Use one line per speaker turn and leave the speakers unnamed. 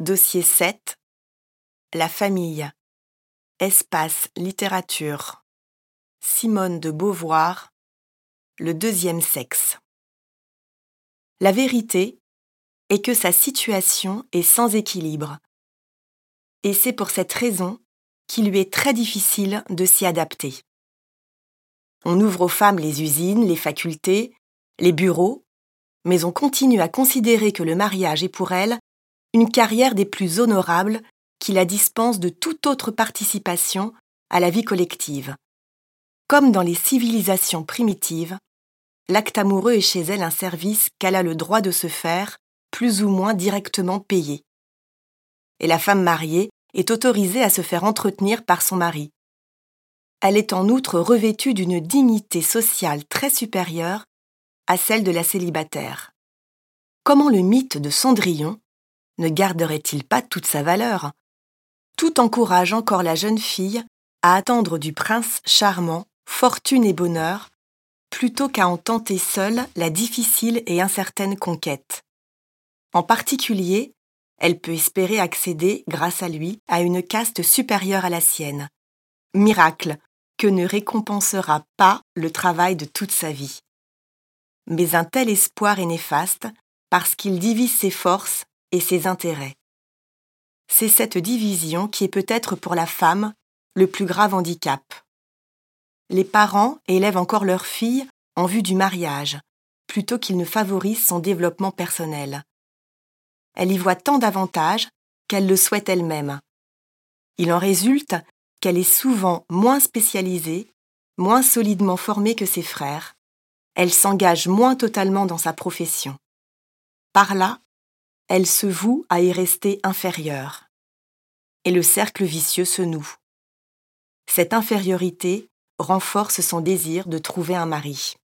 Dossier 7. La famille. Espace littérature. Simone de Beauvoir. Le deuxième sexe. La vérité est que sa situation est sans équilibre. Et c'est pour cette raison qu'il lui est très difficile de s'y adapter. On ouvre aux femmes les usines, les facultés, les bureaux, mais on continue à considérer que le mariage est pour elles une carrière des plus honorables qui la dispense de toute autre participation à la vie collective. Comme dans les civilisations primitives, l'acte amoureux est chez elle un service qu'elle a le droit de se faire, plus ou moins directement payé. Et la femme mariée est autorisée à se faire entretenir par son mari. Elle est en outre revêtue d'une dignité sociale très supérieure à celle de la célibataire. Comment le mythe de Cendrillon ne garderait-il pas toute sa valeur ? Tout encourage encore la jeune fille à attendre du prince charmant fortune et bonheur, plutôt qu'à en tenter seule la difficile et incertaine conquête. En particulier, elle peut espérer accéder, grâce à lui, à une caste supérieure à la sienne. Miracle que ne récompensera pas le travail de toute sa vie. Mais un tel espoir est néfaste parce qu'il divise ses forces et ses intérêts. C'est cette division qui est peut-être pour la femme le plus grave handicap. Les parents élèvent encore leur fille en vue du mariage, plutôt qu'ils ne favorisent son développement personnel. Elle y voit tant d'avantages qu'elle le souhaite elle-même. Il en résulte qu'elle est souvent moins spécialisée, moins solidement formée que ses frères. Elle s'engage moins totalement dans sa profession. Par là, elle se voue à y rester inférieure. Et le cercle vicieux se noue. Cette infériorité renforce son désir de trouver un mari.